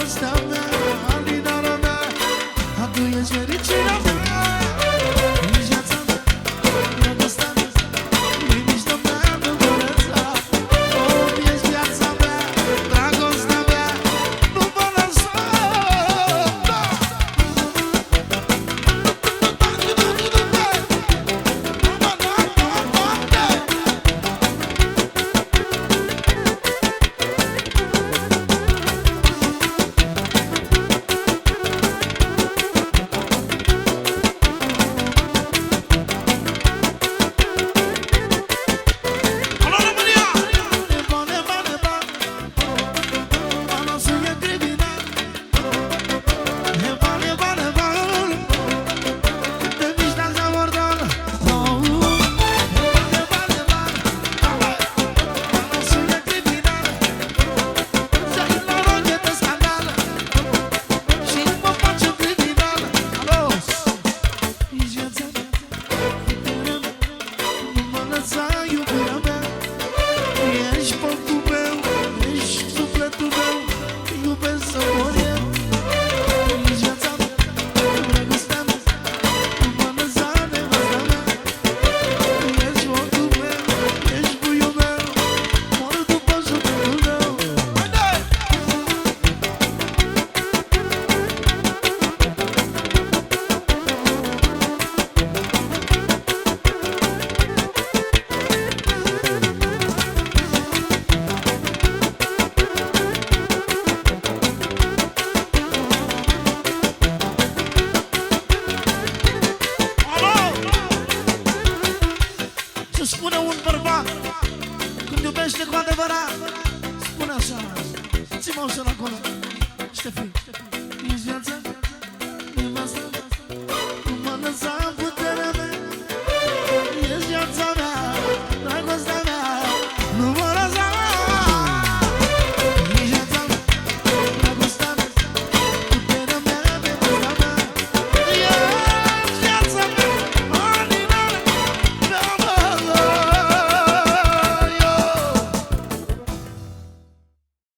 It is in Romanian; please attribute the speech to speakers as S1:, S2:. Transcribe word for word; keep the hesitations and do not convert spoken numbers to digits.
S1: dragostea mea, alinarea mea, a tu ești fericirea mea. Ești viața mea, dragostea mea, liniștea mea de viața. Oh, ești viața mea, dragostea mea, nu mă lăsa. Spune un bărbat când iubește cu adevărat, spune așa, ți-mă ușor acolo, Ștefi, ești viața, nevasta.